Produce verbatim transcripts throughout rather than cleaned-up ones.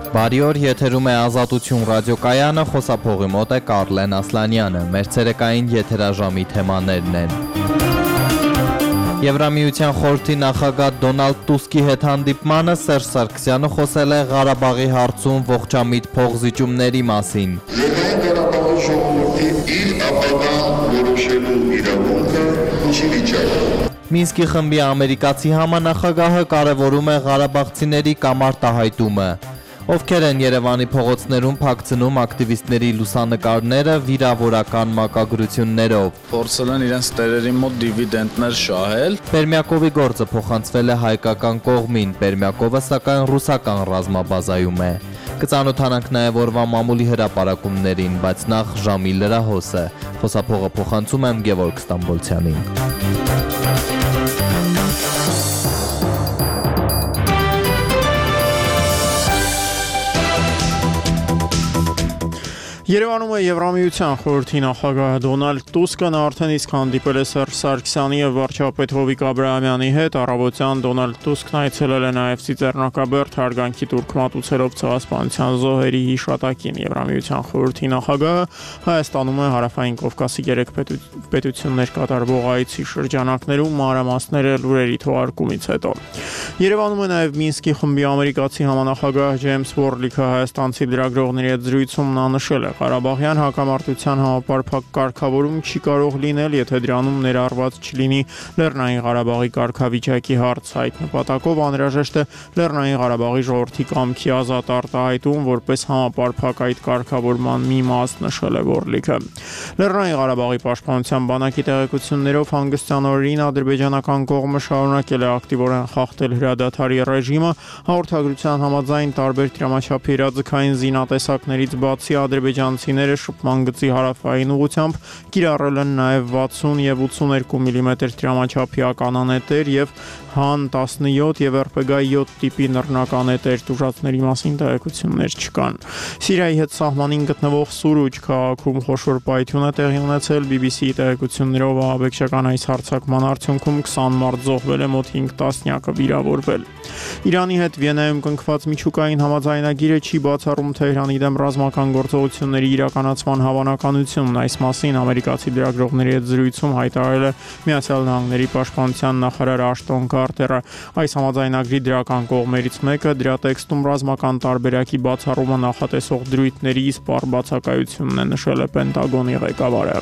Բարի օր, եթերում է Ազատություն ռադիոկայանը, խոսափողի մոտ է Կարլեն Ասլանյանը, մեր ցերեկային եթերաժամի թեմաներն են։ Եվրամիության խորհրդի նախագահ Դոնալդ Տուսկի հետ հանդիպմանը Սերժ Սարգսյանը խոսել է Ղարաբաղի հարցում ողջամիտ փողզիջումների մասին։ Լեռնային Ղարաբաղի ժողովրդի իր ապագան որոշելու իրավունքը չի վիճակում։ Մինսկի խմբի ամերիկացի համանախագահը կարևորում է ղարաբաղցիների կամարտահայտումը։ Ովքեր են Երևանի փողոցներում փակցնում ակտիվիստների լուսանկարները վիրավորական մակագրություններով։ Փորձել են իրենց տերերի մոտ դիվիդենտներ շահել։ Պերմյակովի գործը փոխանցվել է հայկական կողմին, Պերմյակովը սակայն ռուսական ռազմաբազայում է։ Կծանոթանանք նաև օրվա մամուլի հրապարակումներին, բայց նախ ժամի լրահոսը։ Խոսափողը փոխանցում եմ Գևորգ Ստամբոլցյանին։ Երևանում է Եվրամիության խորհրդի նախագահ Դոնալդ Տուսկը արդեն իսկ հանդիպել է Սերժ Սարգսյանի եւ վարչապետ Հովիկ Աբրահամյանի հետ։ Առավոտյան Դոնալդ Տուսկն այցելել է նաև Ծիծեռնակաբերդ հարգանքի տուրք մատուցելով ցեղասպանության զոհերի հիշատակին։ Եվրամիության խորհրդի նախագահը Հայաստանում է Հարավային Կովկասի երեք պետություններ կատարվող այցի շրջանակներում մանրամասները լուրերի թողարկումից հետո։ Երևանում է նաև Մինսկի խմբի ամերիկացի համանախագահ Ջեյմս Վորլիքը հայաստանցի լրագրողների հետ զրույցում նա նշել է. Ղարաբաղյան հակամարտության համապարփակ կարգավորում չի կարող լինել, եթե դրանում ներառված չլինի Լեռնային Ղարաբաղի կարգավիճակի հարց։ Այդ նպատակով անհրաժեշտ է Լեռնային Ղարաբաղի ժողովրդի կամքի ազատ արտահայտում, որպես համապարփակ այդ կարգավորման մի մաս, նշել է Վորլիքը։ Լեռնային Ղարաբաղի պաշտպանության բանակի տեղեկություններով հանգստյան օրերին ադրբեջանական կողմը շարունակել է ակտիվորեն խախտել հրադադարի ռեժիմը։ Հաղորդագրության համաձայն տարբեր դրամաչափի իրազեկային զինատեսակներից բացի ադրբեջանցիները շփման գծի հարավային ուղությամբ կիրառել են նաև վաթսուն եւ ութսուներկու միլիմետր դրամաչափի ականանետեր եւ հան տասնյոթ եւ er pe ge յոթ տիպի նռնականետեր, տուժածների մասին տեղեկություններ չկան։ Սիրիայի հետ սահմանին գտնվող Սուրուջ քաղաքում խոշոր պայթյուն է տեղի ունեցել։ բի բի սի-ի տեղեկություններով ահաբեկչական այս հարձակման արդյունքում քսան մարդ զոհվել է, մոտ հինգ տասնյակը վիրավորվել։ Իրանի հետ Վիեննայում կնքված միջուկային համաձայնագիրը չի բացառում Թեհրանի դեմ ռազմական գործողությունների իրականացման հավանականությունն։ Այս մասին ամերիկացի լրագրողների հետ զրույցում հայտարարել է Միացյալ Նահանգների պաշտպանության նախարար Աշտոն Քարտերը։ Այս համաձայնագրի դրական կողմերից մեկը դրա տեքստում ռազմական տարբերակի բացառումը նախատեսող դրույթների սպառ բացակայությունն է, նշել է Պենտագոնի ղեկավարը։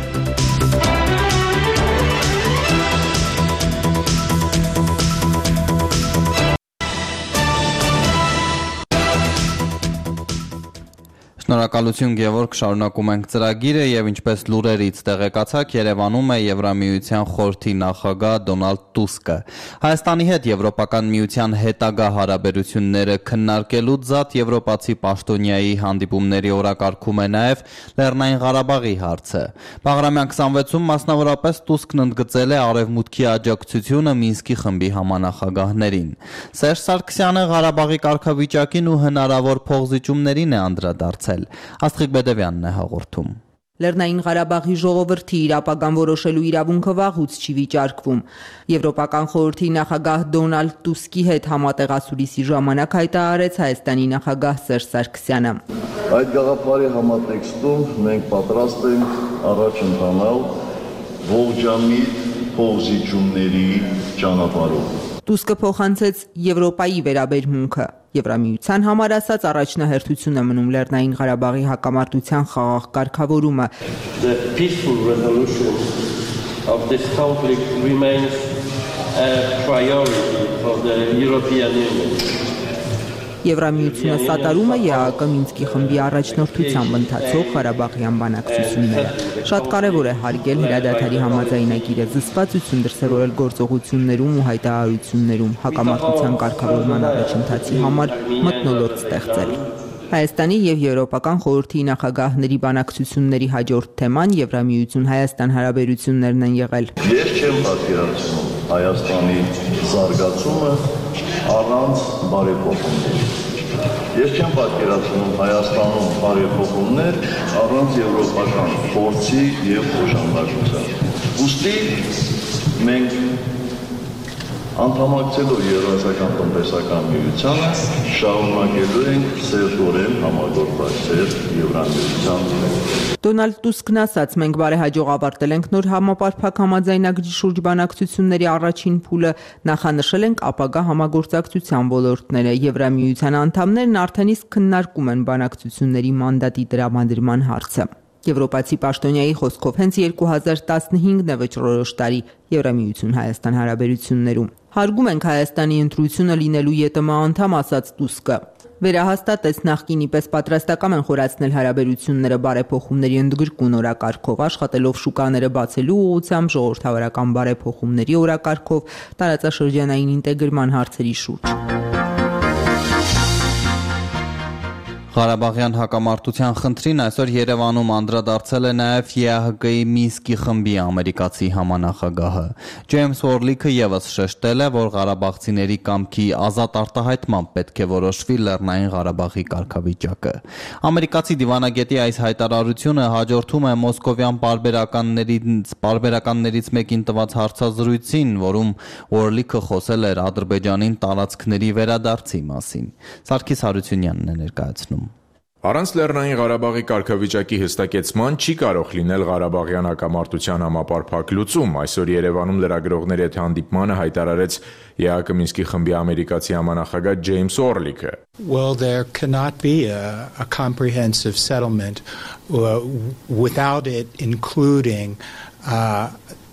Շնորհակալություն Գևորգ, շարունակում ենք ծրագիրը եւ ինչպես լուրերից տեղեկացաք, Երևանում է Եվրամիության խորհրդի նախագահ Դոնալդ Տուսկը։ Հայաստանի հետ Եվրոպական միության հետագա հարաբերությունները քննարկելուց զատ եվրոպացի պաշտոնյայի հանդիպումների օրակարգում է նաեւ Լեռնային Ղարաբաղի հարցը։ Բաղրամյան քսանվեցում մասնավորապես Տուսկն ընդգծել է արևմուտքի աջակցությունը Մինսկի խմբի համանախագահներին։ Սերժ Սարգսյանը Ղարաբաղի կարգավիճակին ու հնարավոր փողզիջումներին է անդրադարձել։ Աստղիկ Բեդևյանն է հաղորդում։ Լեռնային Ղարաբաղի ժողովրդի իր ապագան որոշելու իրավունքը վաղուց չի վիճարկվում։ Եվրոպական խորհրդի նախագահ Դոնալդ Տուսկի հետ համատեղասուրիսի ժամանակ հայտարարեց Հայաստանի նախագահ Սերժ Սարգսյանը։ Այդ գաղափարի համատեքստում մենք պատրաստ ենք առաջ ընթանալ ողջամիտ փողզիջումների ճանապարհով։ Տուսկը փոխանցեց Եվրոպայի վերաբերմունքը։ Եվրամիության համար ասած առաջնահերթություն է մնում Լեռնային Ղարաբաղի հակամարտության խաղաղ կարգավորումը։ The peaceful resolution of this conflict remains a priority for the European Union. Եվրամիությունը սատարում է ԵԱԿ Մինսկի խմբի առաջնորդությամբ ընթացող Ղարաբաղյան բանակցությունները։ Շատ կարևոր է հարգել հրադադարի համաձայնագիրը, զսպվածություն դրսևորել գործողություններում ու հայտարարություններում, հակամարտության կարգավորման առաջընթացի համար մթնոլորտ ստեղծել։ Հայաստանի եւ Եվրոպական խորհրդի նախագահների բանակցությունների հաջորդ թեման Եվրամիություն-Հայաստան հարաբերություններն են եղել։ Ես չեմ պատկերացնում Հայաստանի զարգացումը առանց բարեփոխումների։ Ես չեմ պատկերացնում Հայաստանում բարեփոխումներ առանց եվրոպական փորձի եւ օժանդակության։ Ուստի մենք Անդամակցելով Եվրասիական տնտեսական միությանը շարունակելու ենք սերտորեն համագործակցել Եվրամիության հետ։ Դոնալդ Տուսկն ասաց, մենք բարեհաջող ավարտել ենք նոր համապարփակ համաձայնագրի շուրջ բանակցությունների առաջին փուլը, նախանշել ենք ապագա համագործակցության ոլորտները։ Եվրամիության անդամներն արդեն իսկ քննարկում են բանակցությունների մանդատի տրամադրման հարցը։ Եվրոպացի պաշտոնյայի խոսքով հենց երկու հազար տասնհինգն է վճռորոշ տարի Եվրամիություն-Հայաստան հարաբերություններում։ Հարգում ենք Հայաստանի ընտրությունը լինելու ԵՏՄ անդամ, ասաց Տուսկը։ Վերահաստատեց նախկինի պես պատրաստական են խորացնել հարաբերությունները բարեփոխումների ընդգրկուն օրակարգով, աշխատելով շուկաները բացելու ուղղությամբ, ժողովրդավարական բարեփոխումների օրակարգով, տարածաշրջանային ինտեգրման հարցերի շուրջ։ Ղարաբաղյան հակամարտության խնդրին այսօր Երևանում անդրադարձել է նաև ԵԱՀԿ-ի Մինսկի խմբի ամերիկացի համանախագահը։ Ջեյմս Օրլիքը ևս շեշտել է, որ ղարաբաղցիների կամքի ազատ արտահայտմամբ պետք է որոշվի Լեռնային Ղարաբաղի կարգավիճակը։ Ամերիկացի դիվանագետի այս հայտարարությունը հաջորդում է մոսկովյան պարբերականներից պարբերականներից մեկին տված հարցազրույցին, որում Օրլիքը խոսել էր Ադրբեջանին տարածքների վերադարձի մասին։ Սարգիս Հարությունյանն է ներկայացնում։ Առանց Լեռնային Ղարաբաղի կարգավիճակի հստակեցման չի կարող լինել Ղարաբաղյան հակամարտության համապարփակ լուծում։ Այսօր Երևանում լրագրողների հետ հանդիպմանը հայտարարեց ԵԱՀԿ Մինսկի խմբի ամերիկացի համանախագահ Ջեյմս Օրլիքը։ Well, there cannot be a, a comprehensive settlement uh, without it including uh,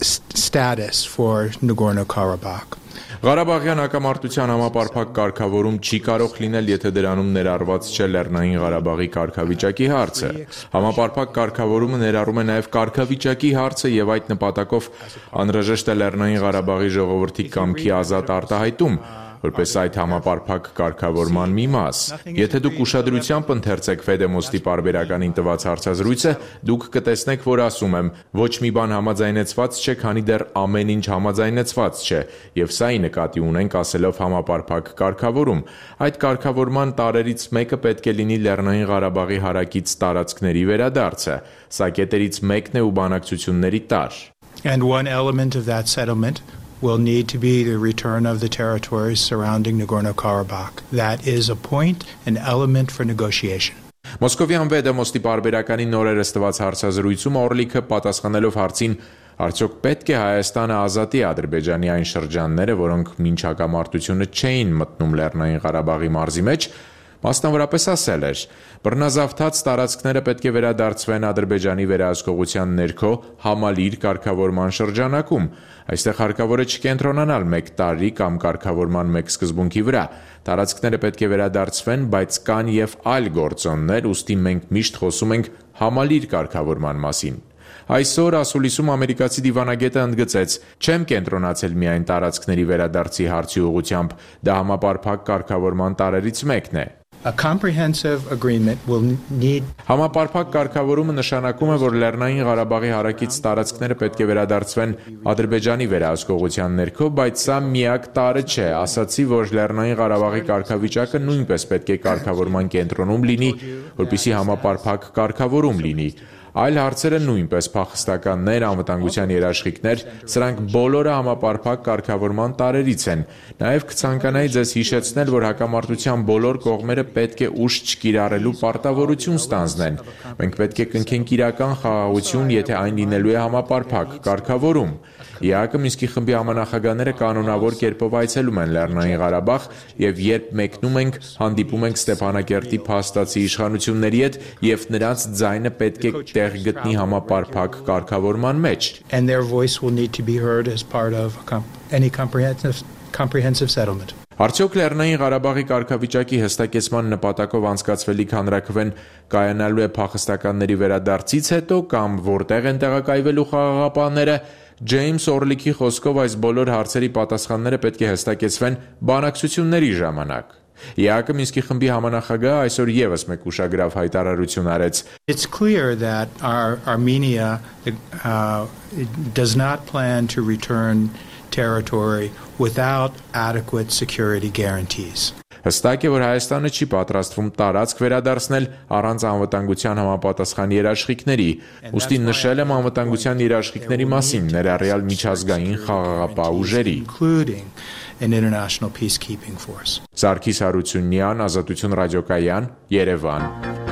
status for Nagorno-Karabakh. Ղարաբաղյան հակամարտության համապարփակ կարգավորում չի կարող լինել, եթե դրանում ներառված չէ Լեռնային Ղարաբաղի կարգավիճակի հարցը։ Համապարփակ կարգավորումը ներառում է նաև կարգավիճակի հարցը եւ այդ նպատակով անհրաժեշտ է Լեռնային Ղարաբաղի ժողովրդի կամքի ազատ արտահայտում, որպես այդ համապարփակ կարգավորման մի մաս։ Եթե դուք ուշադրությամբ ընթերցեք Ֆեդեմոստի պարբերականին տված հարցազրույցը, դուք կտեսնեք, որ ասում եմ, ոչ մի բան համաձայնեցված չէ, քանի դեռ ամեն ինչ համաձայնեցված չէ, եւ սա ի նկատի ունենք ասելով համապարփակ կարգավորում։ Այդ կարգավորման տարերից մեկը պետք է լինի Լեռնային Ղարաբաղի հարակից տարածքների վերադարձը։ Սա կետերից մեկն է ու բանակցությունների տար։ And one element of that settlement will need to be the return of the territories surrounding Nagorno-Karabakh. That is a point, an element for negotiation. Մոսկովյան Ֆեդեմոստի պարբերականի նորերս տված հարցազրույցում Օրլիքը պատասխանելով հարցին, արդյոք պետք է Հայաստանը ազատի Ադրբեջանի այն շրջանները, որոնք մինչ հակամարտությունը չէին մտնում Լեռնային Ղարաբաղի մարզի մեջ, մասնավորապես ասել էր. բռնազավթած տարածքները պետք է վերադարձվեն Ադրբեջանի վերահսկողության ներքո համալիր կարգավորման շրջանակում։ Այստեղ հարկավոր է չկենտրոնանալ մեկ տարի կամ կարգավորման մեկ սկզբունքի վրա։ Տարածքները պետք է վերադարձվեն, բայց կան եւ այլ գործոններ, ուստի մենք միշտ խոսում ենք համալիր կարգավորման մասին։ Այսօր ասուլիսում ամերիկացի դիվանագետը ընդգծեց. չեմ կենտրոնացել միայն տարածքների վերադարձի հարցի ուղղությամբ, դա համապարփակ կարգավորման տարերից մեկն է։ A comprehensive agreement will need Համապարփակ կարգավորումը նշանակում է, որ Լեռնային Ղարաբաղի հարակից տարածքները պետք է վերադարձվեն Ադրբեջանի վերահսկողության ներքո, բայց սա միակ տարը չէ։ Ասացի, որ Լեռնային Ղարաբաղի կարգավիճակը նույնպես պետք է կարգավորման կենտրոնում լինի, որպեսզի համապարփակ կարգավորում լինի։ Այլ հարցերը նույնպես փախստականներ, անվտանգության երաշխիքներ, սրանք բոլորը համապարփակ կարգավորման տարերից են։ Նաև կցանկանայի ձեզ հիշեցնել, որ հակամարտության բոլոր կողմերը պետք է ուժ չկիրառելու պարտավորություն ստանձնեն։ Մենք պետք է կնքենք իրական խաղաղություն, եթե այն լինելու է համապարփակ կարգավորում։ ԵԱՀԿ Մինսկի խմբի համանախագահները կանոնավոր կերպով այցելում են Լեռնային Ղարաբաղ եւ երբ մեկնում ենք, հանդիպում ենք Ստեփանակերտի փաստացի իշխանությունների հետ եւ նրանց ձայնը պետք է տեղ գտնի համապարփակ կարգավորման մեջ։ And their voice will need to be heard as part of any comprehensive comprehensive settlement. Արդյոք Լեռնային Ղարաբաղի կարգավիճակի հստակեցման նպատակով անցկացվելիք հանրաքվեն կայանալու է փախստականների վերադարձից հետո կամ որտեղ են տեղակայվելու խաղաղապահները։ Ջեյմս Օրլիքի խոսքով այս բոլոր հարցերի պատասխանները պետք է հստակեցվեն բանակցությունների ժամանակ։ ԵԱՀԿ Մինսկի խմբի համանախագահը այսօր եւս մեկ ուշագրավ հայտարարություն արեց. It's clear that our Armenia uh, does not plan to return territory without adequate security guarantees. Հստակ է, որ Հայաստանը չի պատրաստվում տարածք վերադարձնել առանց անվտանգության համապատասխան երաշխիքների, ուստի նշել եմ անվտանգության երաշխիքների մասին, ներառյալ միջազգային խաղաղապահ ուժերի։ An international peacekeeping force. Սարգիս Հարությունյան, Ազատություն ռադիոկայան, Երևան։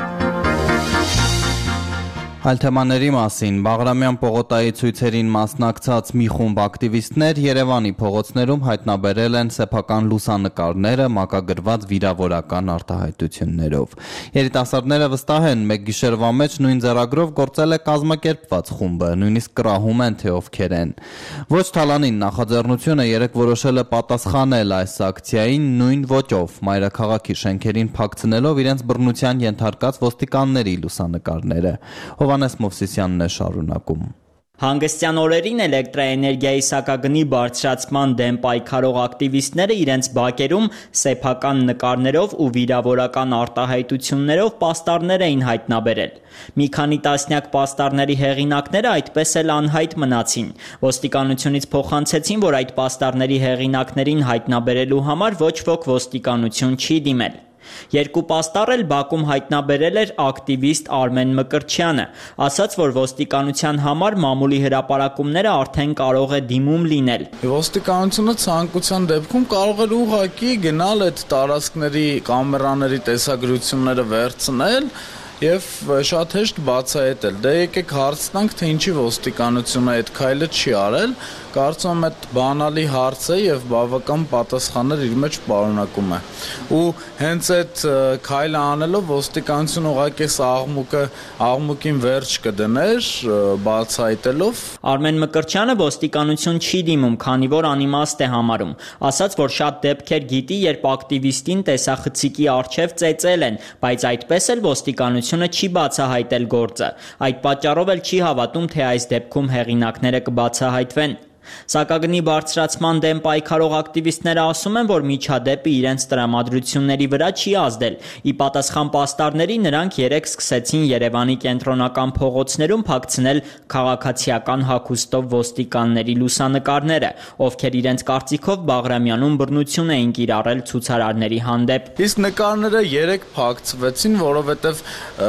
Այլ թեմաների մասին Բաղրամյան պողոտայի ցույցերին մասնակցած մի խումբ ակտիվիստներ Երևանի փողոցներում հայտնաբերել են սեփական լուսանկարները մակագրված վիրավորական արտահայտություններով։ Երիտասարդները վստահ են, մեկ գիշերվա մեջ նույն ձեռագրով գործել է կազմակերպված խումբը, նույնիսկ կռահում են, թե ովքեր են։ Ոչ Թալանին նախաձեռնությունը երեք որոշել է պատասխանել այս ակցիային նույն ոճով, մայրաքաղաքի շենքերին փակցնելով իրենց բռնության ենթարկած ոստիկանների լուսանկարները։ Հովհաննես Մովսիսյանն է շարունակում։ Հանգստյան օրերին էլեկտրաէներգիայի սակագնի բարձրացման դեմ պայքարող ակտիվիստները իրենց բակերում սեփական նկարներով ու վիրավորական արտահայտություններով պաստառներ էին հայտնաբերել։ Մի քանի տասնյակ պաստառների հեղինակները այդպես էլ անհայտ մնացին։ Ոստիկանությունից փոխանցեցին, որ այդ պաստառների հեղինակներին հայտնաբերելու համար ոչ ոք ոստիկանություն չի դիմել։ Երկու պաստառ էլ Բաքում հայտնաբերել էր ակտիվիստ Արմեն Մկրտչյանը, ասաց, որ ոստիկանության համար մամուլի հրապարակումները արդեն կարող է դիմում լինել։ Ոստիկանությունը ցանկության դեպքում կարող է ուղղակի գնալ այդ տարածքների կամերաների տեսագրությունները վերցնել եւ շատ հեշտ բացահայտել։ Դե եկեք հարց տանք, թե ինչի ոստիկանությունը այդ քայլը չի արել։ Կարծում եմ այդ բանալի հարց է եւ բավական պատասխաններ իր մեջ պարունակում է։ Ու հենց այդ քայլը անելով ոստիկանությունը ուղղակի աղմուկը աղմուկին վերջ կդներ բացահայտելով։ Արմեն Մկրտչյանը ոստիկանություն չի դիմում, քանի որ անիմաստ է համարում։ Ասաց, որ շատ դեպքեր գիտի, երբ ակտիվիստին տեսախցիկի առջև ծեծել են, բայց այդպես էլ ոստիկանությունը չի բացահայտել գործը։ Այդ պատճառով էլ չի հավատում, թե այս դեպքում հեղինակները կբացահայտվեն։ Սակագնի բարձրացման դեմ պայքարող ակտիվիստները ասում են, որ միջադեպը իրենց տրամադրությունների վրա չի ազդել։ Ի պատասխան պաստառների նրանք երեկ սկսեցին Երևանի կենտրոնական փողոցներում փակցնել քաղաքացիական հագուստով ոստիկանների լուսանկարները, ովքեր իրենց կարծիքով Բաղրամյանում բռնություն էին կիրառել ցուցարարների հանդեպ։ Իսկ նկարները երեկ փակցվեցին, որովհետև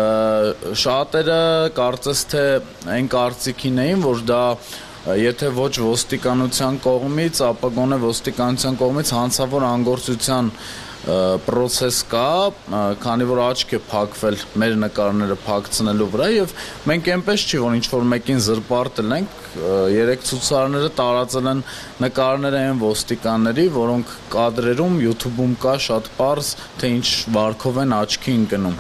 շատերը կարծես թե այն կարծիքին էին, որ դա եթե ոչ ոստիկանության կողմից, ապա գոնե ոստիկանության կողմից հանցավոր անգործության process կա, քանի որ աչք է փակվել մեր նկարները փակցնելու վրա եւ մենք այնպես չի, որ ինչ-որ մեկին զրպարտել ենք, երեք ցուցարարները տարածել են նկարները այն ոստիկանների, որոնք կադրերում YouTube-ում կա շատ պարզ, թե ինչ վարքով են աչքի ընկնում։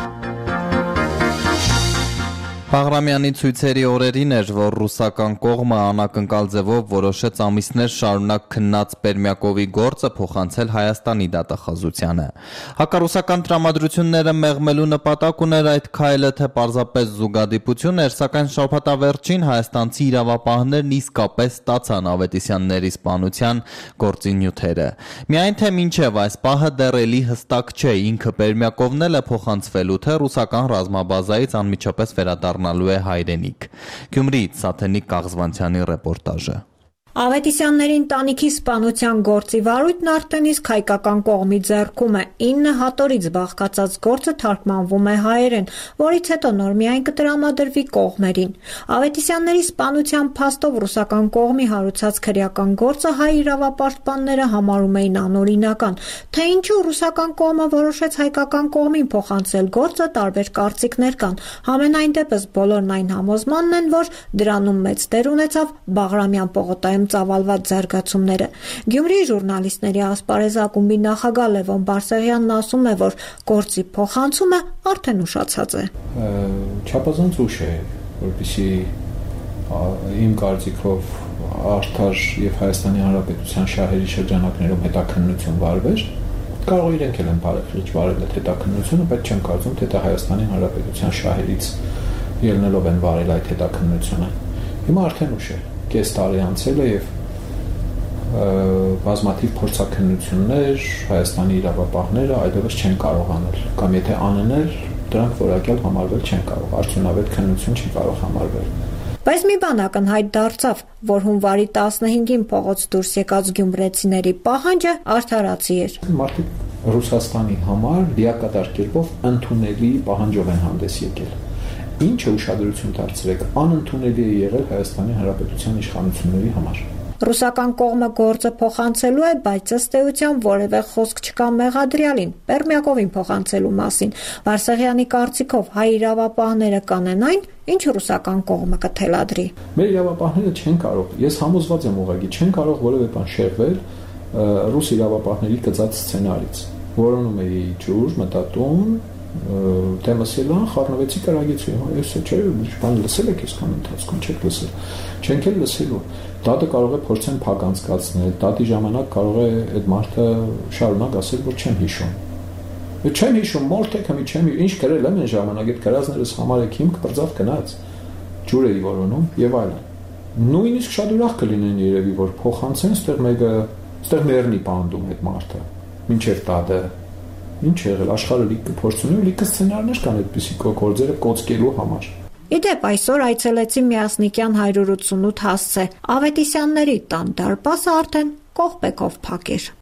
Բաղրամյանի ցույցերի օրերին էր, որ ռուսական կողմը անակնկալ ձևով որոշեց ամիսներ շարունակ քննած Պերմյակովի գործը փոխանցել Հայաստանի դատախազությանը։ Հակառուսական տրամադրությունները մեղմելու նպատակ ուներ այդ քայլը, թե պարզապես զուգադիպություն էր, սակայն շաբաթավերջին հայաստանցի իրավապահներն իսկապես ստացան Ավետիսյանների սպանության գործի նյութերը։ Միայն թե մինչև այս պահը դեռ էլի հստակ չէ, ինքը Պերմյակովն էլ է փոխանցվելու, թե ռուսական ռազմաբազայից անմիջապես վերադառնալու է հայրենիք։ Գյումրիից Սաթենիկ Կաղզվանցյանի ռեպորտաժը։ Ավետիսյանների ընտանիքի սպանության գործի վարույթն արդեն իսկ հայկական կողմի ձեռքում է։ ինը հատորից բաղկացած գործը թարգմանվում է հայերեն, որից հետո նոր միայն կտրամադրվի կողմերին։ Ավետիսյանների սպանության փաստով ռուսական կողմի հարուցած քրեական գործը հայ իրավապաշտպանները համարում էին անօրինական, թե ինչու ռուսական կողմը որոշեց հայկական կողմին փոխանցել գործը, տարբեր կարծիքներ կան։ Համենայն դեպս բոլորն այն համոզմանն են, որ դրանում մեծ դեր ունեցավ Բաղրամյան պողոտայում ծավալված զարգացումները։ Գյումրիի ժուրնալիստների ասպարեզ ակումբի նախագահ Լևոն Բարսեղյանն ասում է, որ գործի փոխանցումը արդեն ուշացած է։ Չափազանց ուշ է, որպեսզի իմ կարծիքով արդար եւ Հայաստանի Հանրապետության շահերի շրջանակներում հետաքննություն վարվեր, կարող իրենք էլ են վարել այդ հետաքննությունը, բայց չեմ կարծում, թե դա Հայաստանի Հանրապետության շահերից ելնելով են վարել այդ հետաքննությունը։ Հիմա արդեն ուշ է, կես տարի անցել է եւ բազմաթիվ փորձաքննություններ Հայաստանի իրավապահները այլևս չեն կարող անել, կամ եթե անեն էլ դրանք որակյալ համարվել չեն կարող, արդյունավետ քննություն չի կարող համարվել։ Բայց մի բան ակնհայտ դարձավ, որ հունվարի տասնհինգին փողոց դուրս եկած գյումրեցիների պահանջը արդարացի էր։ Մարդիկ Ռուսաստանի համար լիակատար կերպով ընդունելի պահանջով են հանդես եկել։ Ինչը ուշադրություն դարձրեք, անընդունելի է եղել Հայաստանի Հանրապետության իշխանությունների համար։ Ռուսական կողմը գործը փոխանցելու է, բայց ըստ էության որևէ խոսք չկա մեղադրյալին, Պերմյակովին փոխանցելու մասին։ Վարսեղյանի կարծիքով հայ իրավապահները կանեն այն, ինչ ռուսական կողմը կթելադրի։ Մեր իրավապահները չեն կարող, ես համոզված եմ ուղղակի, չեն կարող որևէ բան շեղվել ռուս իրավապահների գծած սցենարից։ Որոնում էի ջուր, մտատուն, դեմասելան խառնվեցի կրագեցի, ես չէ, բան լսել եք այսքան ընթացքում, չեք լսել, չենք էլ լսելու։ Դատը կարող է փորձեն փակ անցկացնել, դատի ժամանակ կարող է այդ մարդը շարունակ ասել, որ չեմ հիշում։ Չեմ հիշում, մորթեք հմի չեմ, ինչ գրել եմ այն ժամանակ, այդ գրածներս համարեք հիմք բրձավ գնաց, ջուր էի որոնում եւ այլն։ Նույնիսկ շատ ուրախ կլինեն երևի, որ փոխանցեն, ստեղ մեկը, ստեղ մեռնի պանդում այդ մարդը, մինչեւ տադը։ Ինչ եղել, աշխարհը լիքը փորձունի ու լիքը սցենարներ կան այդպիսի գործերը կոծկելու համար։ Իդեպ այսօր այցելեցի Միասնիկյան հարյուր ութսունութ հասցե, Ավետիսյանների տան դարպասը արդեն կողպեքով փակ էր։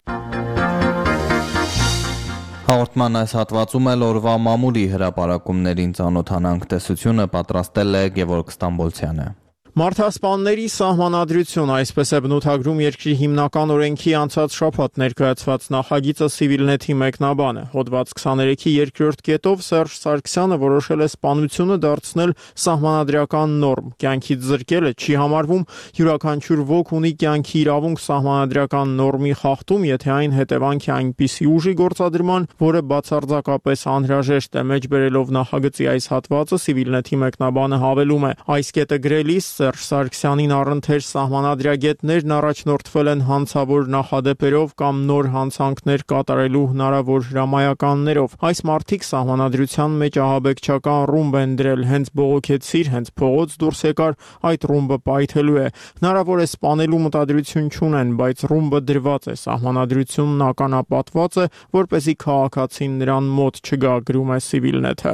Հաղորդման այս հատվածում էլ օրվա մամուլի հրապարակումներին ծանոթանանք, տեսությունը պատրաստել է Գևորգ Ստամբոլցյանը։ Մարդասպանների սահմանադրություն, այսպես է բնութագրում երկրի հիմնական օրենքի անցած շաբաթ ներկայացված նախագիծը Civilnet-ի մեկնաբանը։ Հոդված քսաներեքի երկրորդ կետով Սերժ Սարգսյանը որոշել է սպանությունը դարձնել սահմանադրական նորմ։ Կյանքից զրկելը չի համարվում, յուրաքանչյուր ոք ունի կյանքի իրավունք սահմանադրական նորմի խախտում, եթե այն հետևանք է այնպիսի ուժի գործադրման, որը բացարձակապես անհրաժեշտ է։ Մեջ բերելով նախագծի այս հատվածը Civilnet-ի մեկնաբանը հավելում է. այս կետը գրելիս Սերժ Սարգսյանին առընթեր սահմանադրագետներն առաջնորդվել են հանցավոր նախադեպերով կամ նոր հանցանքներ կատարելու հնարավոր հրամայականներով։ Այս մարդիկ սահմանադրության մեջ ահաբեկչական ռումբ են դրել, հենց բողոքեցիր, հենց փողոց դուրս եկար, այդ ռումբը պայթելու է։ Հնարավոր է սպանելու մտադրություն չունեն, բայց ռումբը դրված է, սահմանադրությունն ականապատված է, որպեսզի քաղաքացին նրան մոտ չգա, գրում է Civilnet-ը։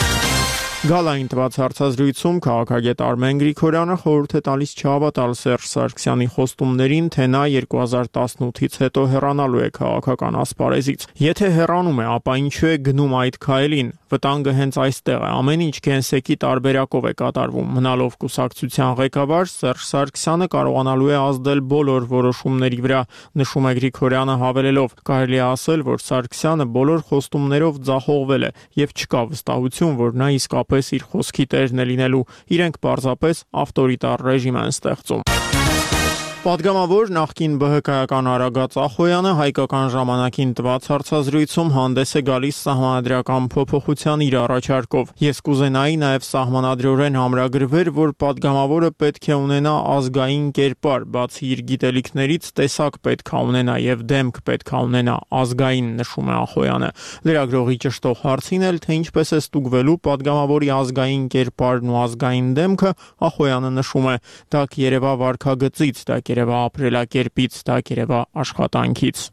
Գալային տված հարցազրույցում քաղաքագետ Արմեն Գրիգորյանը խորհուրդ է տալիս չհավատալ Սերժ Սարգսյանի խոստումներին, թե նա երկու հազար տասնութից հետո հեռանալու է քաղաքական ասպարեզից։ Եթե հեռանում է, ապա ինչու է գնում այդ քայլին։ Վտանգը հենց այստեղ է, ամեն ինչ կենսեկի տարբերակով է կատարվում։ Մնալով կուսակցության ղեկավար, Սերժ Սարգսյանը կարողանալու է ազդել բոլոր որոշումների վրա, նշում է Գրիգորյանը հավելելով. կարելի է ասել, որ Սարգսյանը բոլոր խոստումներով ձախողվել է եւ չկա վստահություն, որ նա իսկապես իր խոսքի տերն է լինելու, իրենք պարզապես ավտորիտար ռեժիմ են ստեղծում։ Պատգամավոր նախկին ԲՀԿ-ական Արագած Ախոյանը հայկական ժամանակին տված հարցազրույցում հանդես է գալիս սահմանադրական փոփոխության իր առաջարկով։ Ես կուզենայի նաև սահմանադրորեն ամրագրվեր, որ պատգամավորը պետք է ունենա ազգային կերպար, բացի իր գիտելիքներից տեսակ պետք է ունենա եւ դեմք պետք է ունենա ազգային, նշում է Ախոյանը։ Լրագրողի ճշտող հարցին էլ, թե ինչպես է ստուգվելու պատգամավորի ազգային կերպարն ու ազգային դեմքը, Ախոյանը նշում է. դա կերևա վարքագծից, դա երևա ապրելակերպից, դա երևա աշխատանքից։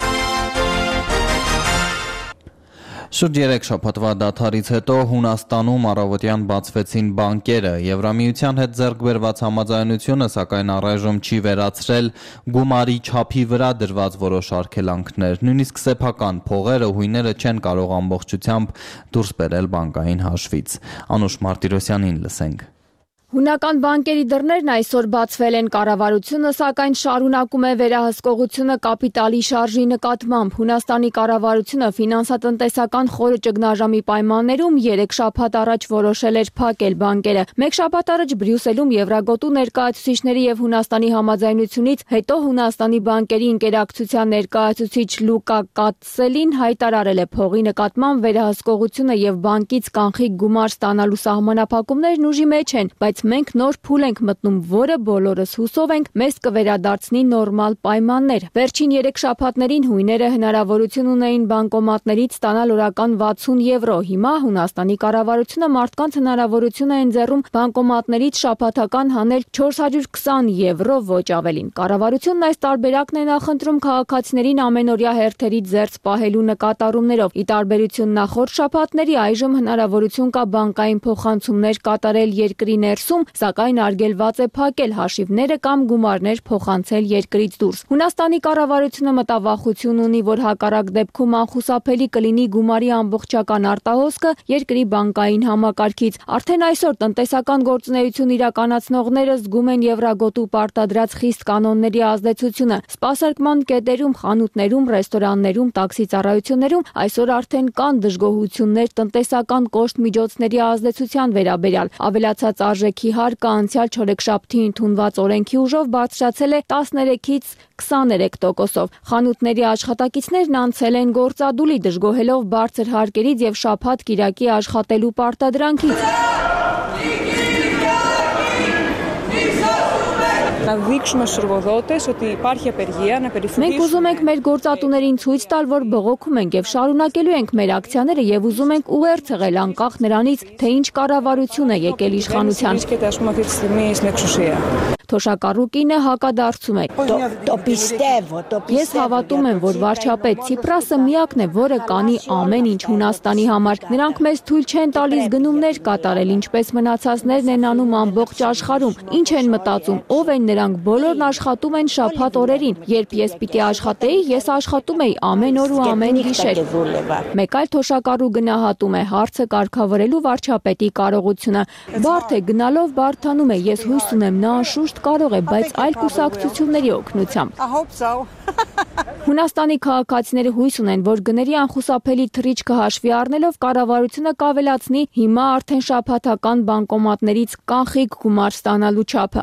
Շուրջ երեք շաբաթվա դադարից հետո Հունաստանում առավոտյան բացվեցին բանկերը։ Եվրամիության հետ ձեռք բերված համաձայնությունը սակայն առայժմ չի վերացրել գումարի չափի վրա դրված որոշ արգելանքներ։ Նույնիսկ սեփական փողերը, հույները չեն կարող ամբողջությամբ դուրս բերել բանկային հաշվից։ Անուշ Մարտիրոսյանին լսենք։ Հունական բանկերի դռներն այսօր բացվել են, կառավարությունը սակայն շարունակում է վերահսկողությունը կապիտալի շարժի նկատմամբ։ Հունաստանի կառավարությունը ֆինանսատնտեսական խորը ճգնաժամի պայմաններում երեք շաբաթ առաջ որոշել էր փակել բանկերը։ Մեկ շաբաթ առաջ Բրյուսելում Եվրագոտու ներկայացուցիչների եւ Հունաստանի համաձայնությունից հետո Հունաստանի բանկերի ինտերակցիան ներկայացուցիչ Լուկա Կատսելին հայտարարել է փողի նկատմամբ վերահսկողությունը եւ բանկից կանխիկ գումար ստանալու սահմանափակումներն ուժի մեջ են, բայց մենք նոր փուլ ենք մտնում, որը բոլորս հուսով ենք մեզ կվերադարձնի նորմալ պայմաններ։ Վերջին երեք շաբաթներին հույները հնարավորություն ունեին բանկոմատներից ստանալ օրական վաթսուն եվրո։ Հիմա Հունաստանի կառավարությունը մարդկանց հնարավորություն է ընձեռում բանկոմատներից շաբաթական հանել չորս հարյուր քսան եվրո, ոչ ավելին։ Կառավարությունն այս տարբերակն է նախընտրում քաղաքացիներին ամենօրյա հերթերից զերծ պահելու նկատառումներով։ Ի տարբերություն նախորդ շաբաթների, այժմ հնարավորություն կա բանկային փոխանցումներ կատարել երկրի ներս ներսում, սակայն արգելված է փակել հաշիվները կամ գումարներ փոխանցել երկրից դուրս։ Հունաստանի կառավարությունը մտավախություն ունի, որ հակառակ դեպքում անխուսափելի կլինի գումարի ամբողջական արտահոսքը երկրի բանկային համակարգից։ Արդեն այսօր տնտեսական գործունեություն իրականացնողները զգում են եվրագոտու պարտադրած խիստ կանոնների ազդեցությունը։ Սպասարկման կետերում, խանութներում, ռեստորաններում, տաքսի ծառայություններում այսօր արդեն կան դժգոհություններ տնտեսական կոշտ միջոցների ազդեցության վերաբերյալ։ Ավելացած արժեքի հարկը անցյալ չորեքշաբթի ընդունված օրենքի ուժով բարձրացել է տասներեքից քսաներեք տոկոսով։ Խանութների աշխատակիցներն անցել են գործադուլի, դժգոհելով բարձր հարկերից եւ շաբաթ-կիրակի աշխատելու պարտադրանքից։ Մենք ուզում ենք մեր գործատուներին ցույց տալ, որ բողոքում ենք եւ շարունակելու ենք մեր ակցիաները եւ ուզում ենք ուղերձ եղել անկախ նրանից, թե ինչ կառավարություն է եկել իշխանության։ Թոշակառուկինը հակադարձում է։ Ես հավատում եմ, որ վարչապետ Ցիպրասը միակն է, որը կանի ամեն ինչ Հունաստանի համար։ Նրանք մեզ թույլ չեն տալիս գնումներ կատարել, ինչպես մնացածներն են անում ամբողջ աշխարհում։ Ինչ են մտածում, ով են նրանք, բոլորն աշխատում են շաբաթ օրերին։ Երբ ես պիտի աշխատեի, ես աշխատում էի ամեն օր ու ամեն գիշեր։ Մեկ այլ թոշակառու գնահատում է հարցը կարգավորելու վարչապետի կարողությունը։ Բարդ է, գնալով բարդանում է, ես հույս ունեմ նա անշուշտ կարող է, բայց այլ կուսակցությունների օգնությամբ։ Հունաստանի քաղաքացիները հույս ունեն, որ գների անխուսափելի թռիչքը հաշվի առնելով կառավարությունը կավելացնի հիմա արդեն շաբաթական բանկոմատներից կանխիկ գումար ստանալու չափը։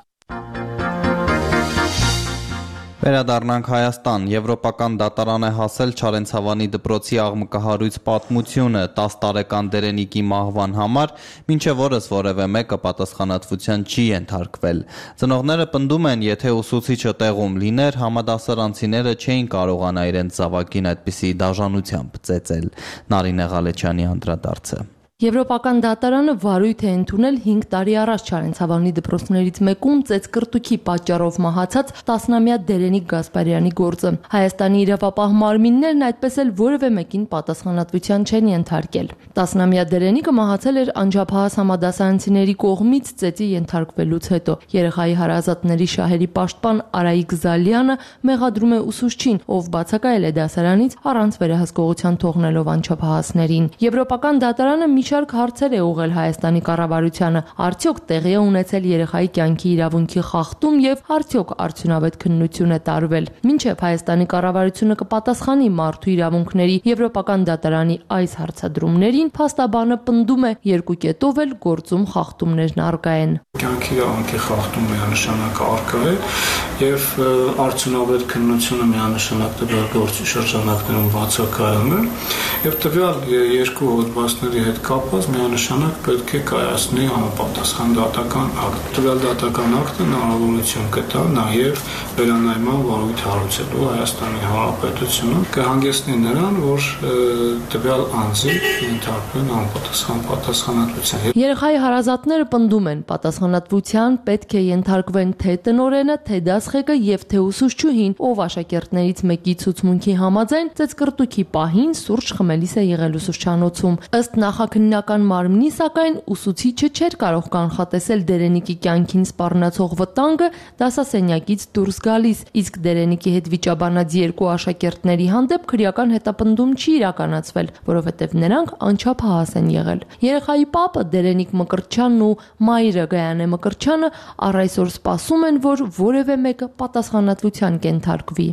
Վերադառնանք Հայաստան, Եվրոպական դատարան է հասել Չարենցավանի դպրոցի աղմկահարույց պատմությունը տաս տարեկան Դերենիկի մահվան համար, մինչև օրս որևէ մեկը պատասխանատվության չի ենթարկվել։ Ծնողները պնդում են, եթե ուսուցիչը տեղում լիներ, համադասարանցիները չէին կարողանա իրենց զավակին այդպիսի դաժանությամբ ծեծել։ Նարինե Ղալեչյանի անդրադարձը։ Եվրոպական դատարանը վարույթ է ընդունել հինգ տարի առաջ Չարենցավանի դպրոցներից մեկում ծեծկռտուքի պատճառով մահացած տասնամյա Դերենիկ Գասպարյանի գործը։ Հայաստանի իրավապահ մարմիններն այդպես էլ որևէ մեկին պատասխանատվության չեն ենթարկել։ Տասնամյա Դերենիկը մահացել էր անջափահաս համադասարանցիների կողմից ծեծի ենթարկվելուց հետո։ Երեխայի հարազատների շահերի պաշտպան Արայիկ Զալյանը մեղադրում է ուսուցչին, ով բացակայել է դասարանից առանց վերահսկողության թողնելով անջափահասներին։ Եվրոպական դատարանը մի շարք հարցեր է ուղղել Հայաստանի կառավարությանը, արդյոք տեղի է ունեցել երեխայի կյանքի իրավունքի խախտում եւ արդյոք արդյունավետ քննություն է տարվել։ Մինչեւ Հայաստանի կառավարությունը կպատասխանի մարդու իրավունքների Եվրոպական դատարանի այս հարցադրումներին, փաստաբանը պնդում է երկու կետով էլ գործում խախտումներն առկա են։ Կյանքի իրավունքի խախտումը միանշանակ առկա է եւ արդյունավետ քննությունը միանշանակ տվյալ գործի շրջանակներում բացակայում է եւ տվյալ երկու հոդվածների հետ կապված միանշանակ պետք է կայացնի համապատասխան դատական ակտ։ Տվյալ դատական ակտը հնարավորություն կտա նաեւ վերանայման վարույթ հարուցելու Հայաստանի Հանրապետությունը, կհանգեցնի նրան, որ տվյալ անձի ենթարկվեն համապատասխան պատասխանատվության։ Երեխայի հարազատները պնդում են, պատասխանատվության պետք է ենթարկվեն թե տնօրենը, թե դասղեկը եւ թե ուսուցչուհին, ով աշակերտներից մեկի ցուցմունքի համաձայն ծեծկռտուքի պահին սուրճ խմելիս է եղել ուսուցչանոցում։ Ըստ նախաքննական մարմնի, սակայն ուսուցիչը չէր կարող կանխատեսել Դերենիկի կյանքին սպառնացող վտանգը դասասենյակից դուրս գալիս, իսկ Դերենիկի հետ վիճաբանած երկու աշակերտների հանդեպ քրեական հետապնդում չի իրականացվել, որովհետև նրանք անչափահաս են եղել։ Երեխայի պապը Դերենիկ Մկրտչյանն ու մայրը Գայանե Մկրտչյանը առ այսօր սպասում են, որ որևէ մեկը պատասխանատվության կենթարկվի։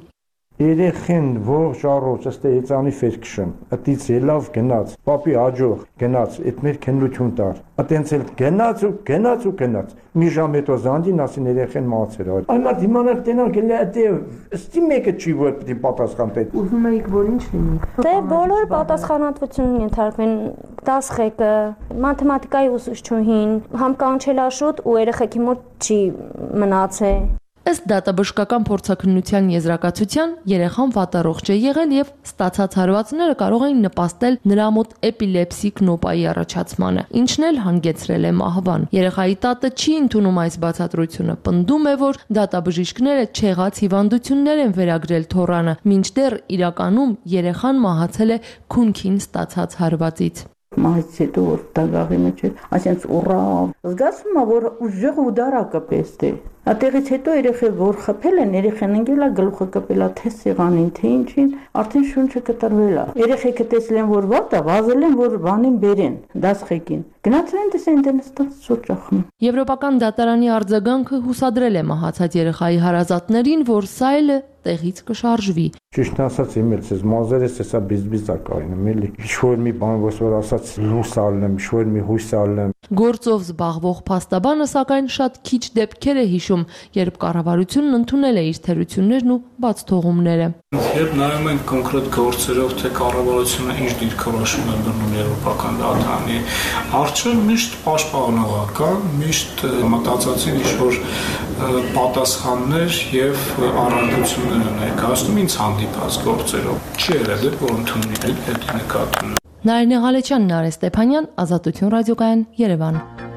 Երեխեն ողջ առողջ ըստ էցանի ֆերքշն, ըտից ելավ գնաց, պապի աջող գնաց, այդ մեր քննություն տար։ Ատենց էլ գնաց ու գնաց ու գնաց։ Մի ժամ հետո զանդին ասին երեխեն մահացել է։ Այնա դիմանալ տենալ գելա դե ստի մեկը չի որ պիտի պատասխան պետք։ Ուզում էիք որ ինչ լինի։ Դե բոլորը պատասխանատվություն ենթարկվեն, դասղեկը, մաթեմատիկայի ուսուցչուհին, համ կանչելաշուտ ու երեխեքի մոտ չի մնացել։ Ըստ դատաբժշկական փորձաքննության եզրակացության երեխան վատառողջ է եղել եւ ստացած հարվածները կարող էին նպաստել նրա մոտ էպիլեպսիկ նոպայի առաջացմանը, ինչն էլ հանգեցրել է մահվան։ Երեխայի տատը չի ընդունում այս բացատրությունը, պնդում է, որ դատաբժիշկները չեղած հիվանդություններ են վերագրել թոռանը, մինչդեռ իրականում երեխան մահացել է քունքին ստացած հարվածից։ Մահից հետո որ դագաղի մեջ էր, ասենց ուռա Զգացվում է, որ ուժեղ ու դարակը պես է։ Ատեղից հետո երեխել որ խփել են, երեխեն ընկել է գլուխը կպել է թե սեղանին, թե ինչին, արդեն շունչը կտրվել է։ Երեխեքը տեսել են, որ վատ է, վազել են, որ բանին բերեն, դասղեկին։ Գնացել են տեսեն դենստած սուրճախում։ Եվրոպական դատարանի արձագանքը հուսադրել է մահացած երեխայի հարազատներին, որ սա էլ տեղից կշարժվի։ Ճիշտ ասած, իմ էլ ցես մազերս էսա բիզբիզա կայնում էլի։ Ինչ-որ մի բան, որ ասած լույս ալնեմ, ինչ-որ մի հույս ալնեմ։ Գործով զբաղվող փաստաբանը սակայն շատ քիչ դեպքեր է հիշում, երբ կառավարությունն ընդունել է իր թերություններն ու բաց թողումները։ Երբ նայում ենք կոնկրետ գործերով, թե կառավարությունը ինչ դիրքորոշում է բռնում Եվրոպական դատարանի առջև, միշտ պաշտպանողական, միշտ մտածածին ինչ-որ պատասխաններ եւ առարկություններ են ներկայացնում ինձ հանդիպած գործերով։ Չի եղել դեպք, որ ընդունի այդ նկատում։ Նարինե Ղալեչյան, Նարէ Ստեփանյան, Ազատություն ռադիոկայան, Երևան։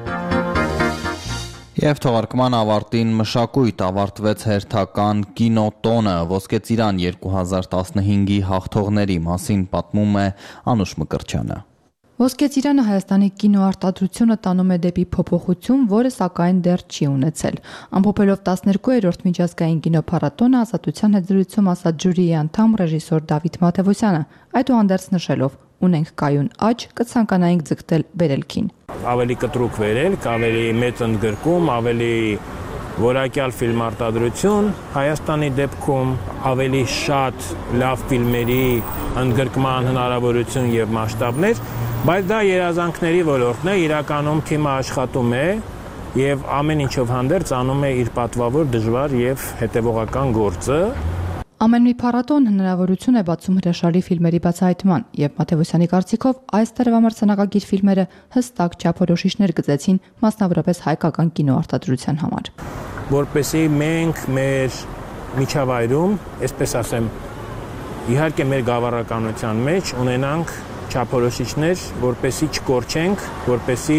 Եվ թողարկման ավարտին մշակույթ ավարտվեց հերթական կինոտոնը, Ոսկե ծիրան երկու հազար տասնհինգի հաղթողների մասին պատմում է Անուշ Մկրտչյանը։ Ոսկե ծիրանը Հայաստանի կինոարտադրությունը տանում է դեպի փոփոխություն, որը սակայն դեռ չի ունեցել։ Ամփոփելով տասներկուերորդ միջազգային կինոփառատոնը, Ազատության հետ զրույցում ասաց ժյուրիի անդամ ռեժիսոր Դավիթ Մաթևոսյանը, այդուհանդերձ նշելով. ունենք կայուն աճ, կցանկանայինք ձգտել վերելքին։ Ավելի կտրուկ վերելք, ավելի մեծ ընդգրկում, ավելի որակյալ ֆիլմարտադրություն, Հայաստանի դեպքում ավելի շատ լավ ֆիլմերի ընդգրկման հնարավորություն եւ մասշտաբներ, բայց դա երազանքների ոլորտն է, իրականում թիմը աշխատում է եւ ամեն ինչով հանդերձ անում է իր պատվավոր դժվար եւ հետեւողական գործը։ Ամեն մի փառատոն հնարավորություն է բացում հրաշալի ֆիլմերի բացահայտման, եւ Մաթևոսյանի կարծիքով այս տարվա մրցանակակիր ֆիլմերը հստակ չափորոշիչներ գծեցին, մասնավորապես հայկական կինոարտադրության համար։ Որպեսզի մենք մեր միջավայրում, այսպես ասեմ, իհարկե մեր գավառականության մեջ ունենանք չափորոշիչներ, որպեսզի չկորչենք, որպեսզի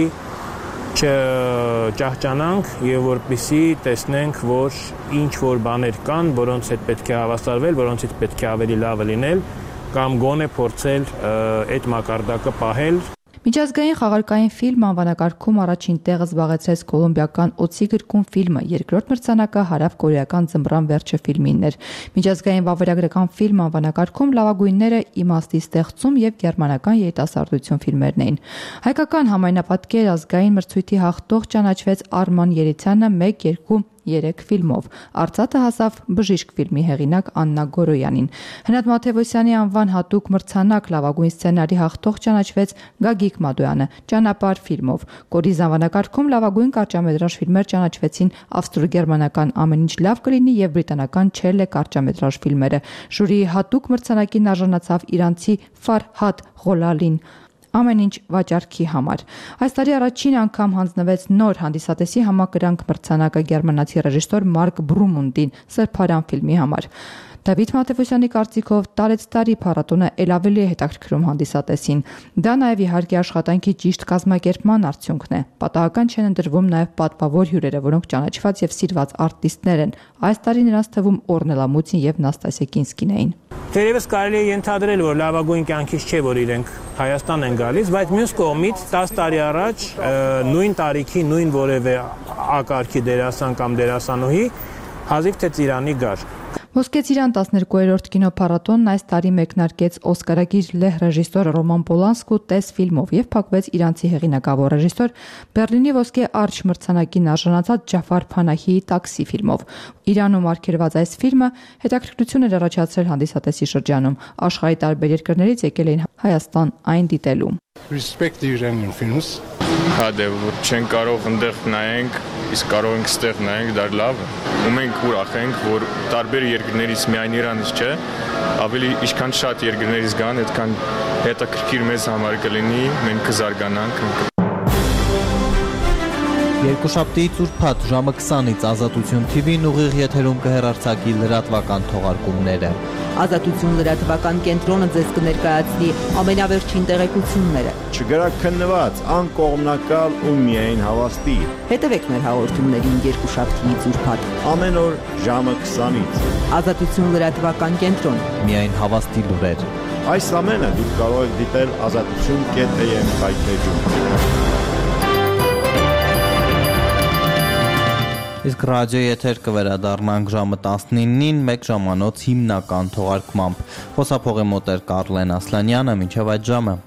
չճահճանանք եւ որպեսզի տեսնենք, որ ինչ որ բաներ կան, որոնց հետ պետք է հավասարվել, որոնցից պետք է ավելի լավը լինել կամ գոնե փորձել այդ մակարդակը պահել։ Միջազգային խաղարկային ֆիլմ անվանակարգում առաջին տեղը զբաղեցրեց կոլումբիական Օցի գրքում ֆիլմը, երկրորդ մրցանակը հարավ-կորեական Ձմռան վերջը ֆիլմինն էր։ Միջազգային վավերագրական ֆիլմ անվանակարգում լավագույնները Իմաստի ստեղծում եւ գերմանական երիտասարդություն ֆիլմերն էին։ Հայկական համայնապատկեր ազգային մրցույթի հաղթող ճանաչվեց Արման Երիցյանը մեկ երկու երեք ֆիլմով։ Արծաթը հասավ Բժիշկ ֆիլմի հեղինակ Աննա Գորոյանին։ Հնատ Մաթևոսյանի անվան հատուկ մրցանակ լավագույն սցենարի հաղթող ճանաչվեց Գագիկ Մադոյանը Ճանապարհ ֆիլմով։ Կորիզ անվանակարգում լավագույն կարճամետրաժ ֆիլմեր ճանաչվեցին ավստրո-գերմանական Ամեն ինչ լավ կլինի եւ բրիտանական Չելլե կարճամետրաժ ֆիլմերը։ Ժյուրիի հատուկ մրցանակին արժանացավ իրանցի Ֆարհադ Ղոլալին Ամեն ինչ վաճառքի համար։ Այս տարի առաջին անգամ հանձնվեց նոր հանդիսատեսի համակրանք մրցանակը գերմանացի ռեժիսոր Մարկ Բրումունդին Սրբարան ֆիլմի համար։ Դավիթ Մաթևոսյանի կարծիքով տարեց տարի փառատոնը ել ավելի է հետաքրքրում հանդիսատեսին։ Դա նաև իհարկե աշխատանքի ճիշտ կազմակերպման արդյունքն է։ Պատահական չեն ընտրվում նաև պատվավոր հյուրերը, որոնք ճանաչված եւ սիրված արտիստներ են։ Այս տարի նրանց թվում Օրնելա Մուծին եւ Նաստասիա Կինսկին էին։ Թերևս կարելի է ենթադրել, որ լավագույն կյանքից չէ, որ իրենք Հայաստան են գալիս, բայց մյուս կողմից տասը տարի առաջ նույն տարիքի նույն որևէ ակարգի դերասան կամ դերասանուհի հազիվ թե Ծիրանի գար։ Ոսկե ծիրան տասներկուերորդ կինոփառատոնն այս տարի մեկնարկեց օսկարագիր լեհ ռեժիսոր Ռոման Պոլանսկու Տես ֆիլմով եւ փակվեց իրանցի հեղինակավոր ռեժիսոր Բեռլինի ոսկե արջ մրցանակին արժանացած Ջաֆար Փանահիի Տաքսի ֆիլմով։ Իրանում արգելված այս ֆիլմը հետաքրքրություն էր առաջացրել հանդիսատեսի շրջանում։ Աշխարհի տարբեր երկրներից եկել էին Հայաստան այն դիտելու։ Respect the Iranian films. Հա դե որ չեն կարող այնտեղ նայենք, իսկ կարող ենք ստեղ նայենք, դա լավ է։ Ու մենք ուրախ ենք, որ տարբեր երկրներից միայն Իրանից չէ, ավելի ինչքան շատ երկրներից գան, այդքան հետաքրքիր մեզ համար կլինի, մենք կզարգանանք։ Երկուշաբթի ծուրփաթ ժամը քսանից Ազատություն թի վին ուղիղ եթերում կհեռարձակի լրատվական թողարկումները։ Ազատություն լրատվական կենտրոնը ձեզ կներկայացնի ամենավերջին տեղեկությունները։ Չգրաքննված, անկողմնակալ ու միայն հավաստի։ Հետևեք մեր հաղորդումներին երկուշաբթի ծուրփաթ ամեն օր ժամը քսանից։ Ազատություն լրատվական կենտրոն։ Միայն հավաստի լուրեր։ Այս ամենը դուք կարող եք դիտել ազատություն կետ էմ հայտնեջում։ Իսկ ռադիոյի եթեր կվերադառնանք ժամը տասնինին մեկ ժամանոց հիմնական թողարկմամբ։ Խոսափողի մոտ էր Կարլեն Ասլանյանը, մինչև այդ ժամը։